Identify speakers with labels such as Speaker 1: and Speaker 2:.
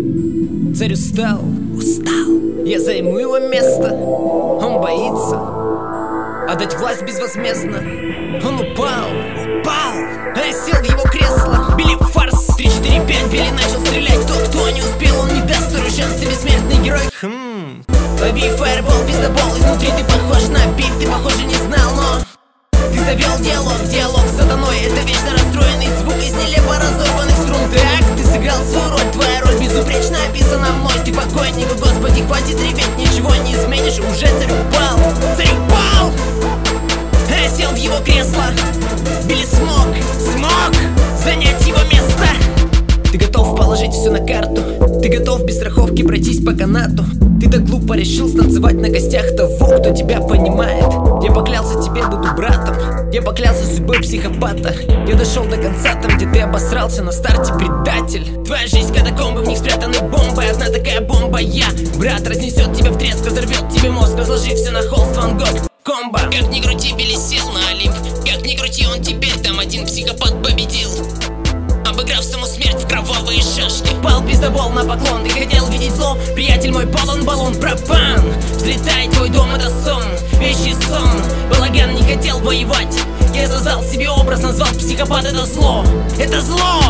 Speaker 1: Царь устал, я займу его место. Он боится отдать власть безвозмездно. Он упал, а я сел в его кресло. Били фарс, 3, 4, 5, Билли начал стрелять. Тот, кто не успел, он не даст второй шанс. Ты бессмертный герой. Лови фаербол, пиздобол. Изнутри ты похож на бит, ты похоже не знал, но ты завел диалог с сатаной. Это вечно расстроенный звук из нелепо разорванных струн. Так, ты сыграл свою роль, твоя роль безупречно описана мной. Ты покойник, о господи, хватит реветь, ничего не изменишь, уже царь упал. А я сел в его кресло. Билли смог занять его место. Ты готов положить все на карту, ты готов без страховки пройтись по канату. Ты так глупо решил станцевать на костях того, кто тебя понимает. Я поклялся тебе, буду братом. Я поклялся судьбой психопата. Я дошел до конца там, где ты обосрался на старте, предатель. Твоя жизнь катакомбы, в них спрятаны бомбы. Одна такая бомба я, брат, разнесет тебя в треск, разорвет тебе мозг, разложив все на холст Ван Гог. Комбо. Как ни крути, Билли сел на Олимп. Как ни крути, он теперь там один психопат победил, обыграв саму смерть в кровавые шашки. Пал пиздобол на поклон, ты хотел видеть зло. Приятель мой, полон баллон пропан. Взлетай, твой дом это сон, вещий сон. Балаган не хотел воевать. Я создал себе образ, назвал психопат это зло. Это зло!